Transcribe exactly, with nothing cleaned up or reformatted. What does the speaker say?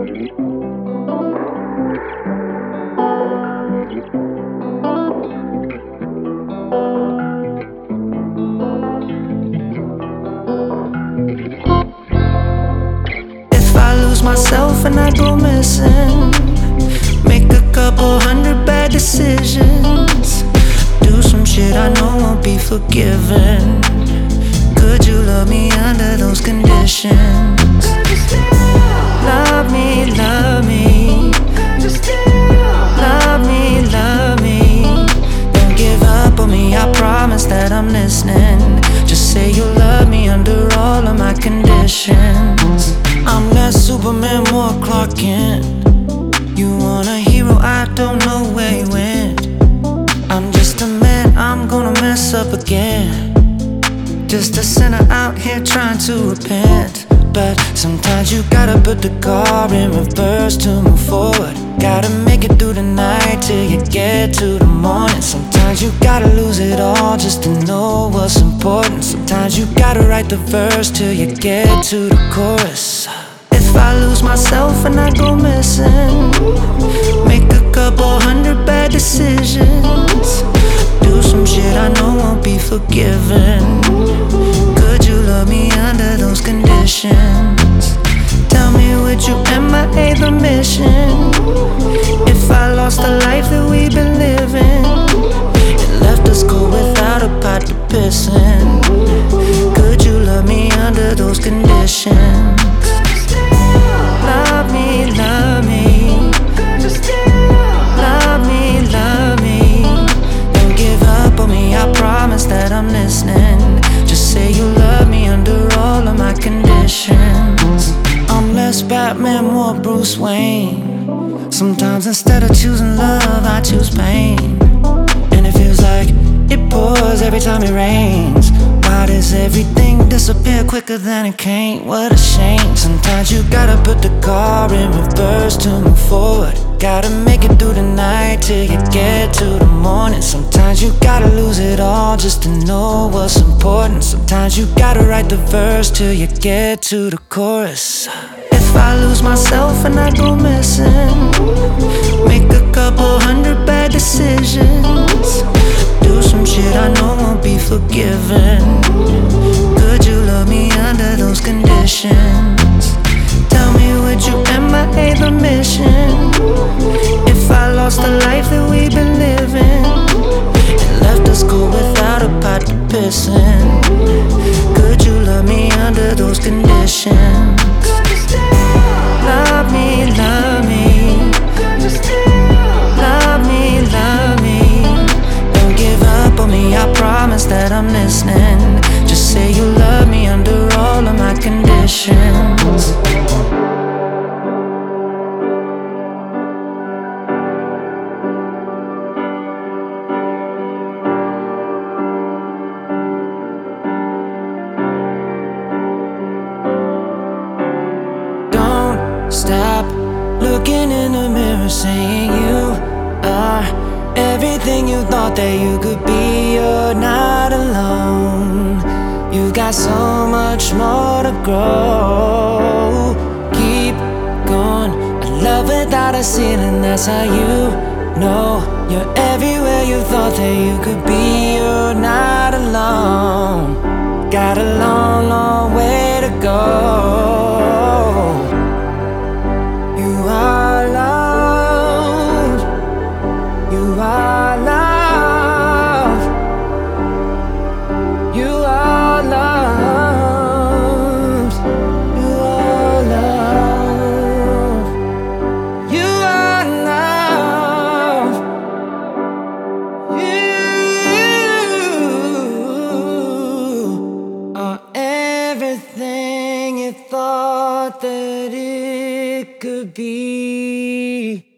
If I lose myself and I go missing, make a couple hundred bad decisions, do some shit I know won't be forgiven. Could you love me under those conditions? Love me, love me. Love me, love me. Don't give up on me, I promise that I'm listening. Just say you love me under all of my conditions. I'm less Superman, more Clark Kent. You want a hero, I don't know where he went. I'm just a man, I'm gonna mess up again. Just a sinner out here trying to repent. But sometimes you gotta put the car in reverse to move forward. Gotta make it through the night till you get to the morning. Sometimes you gotta lose it all just to know what's important. Sometimes you gotta write the verse till you get to the chorus. If I lose myself and I go missing, make a couple hundred bad decisions, do some shit I know won't be forgiven. Could you love me under those conditions? Tell me, would you M I A the mission? If I lost the life that we've been living and left us cold without a pot to piss in, could you love me under those conditions? Love me, love me. Love me, love me. Don't give up on me, I promise that I'm listening. Just say you love me under all of my conditions. I'm less Batman, more Bruce Wayne. Sometimes instead of choosing love, I choose pain. And it feels like it pours every time it rains. Why does everything disappear quicker than it came? What a shame. Sometimes you gotta put the car in reverse to move forward. Gotta make it through the night till you get to the morning. Sometimes you gotta lose it all just to know what's important. Sometimes you gotta write the verse till you get to the chorus. If I lose myself and I go missing, make a couple hundred bad decisions, do some shit I know won't be forgiven. Could you love me under those conditions? Tell me, would you M I A the mission? If I lost the life that we've been living and left us cold without a pot to piss in, could you love me under those conditions? Love me, love me. Love me, love me. Don't give up on me, I promise that I'm listening. Just say you love me under all of my conditions. Stop looking in the mirror saying you are everything you thought that you could be. You're not alone, you've got so much more to grow. Keep going, a love without a ceiling, that's how you know. You're everywhere you thought that you could be. You're not alone, got a long, long way to go. You are loved, you are loved, you are loved, you are loved, you are loved, you are everything you thought that it could be.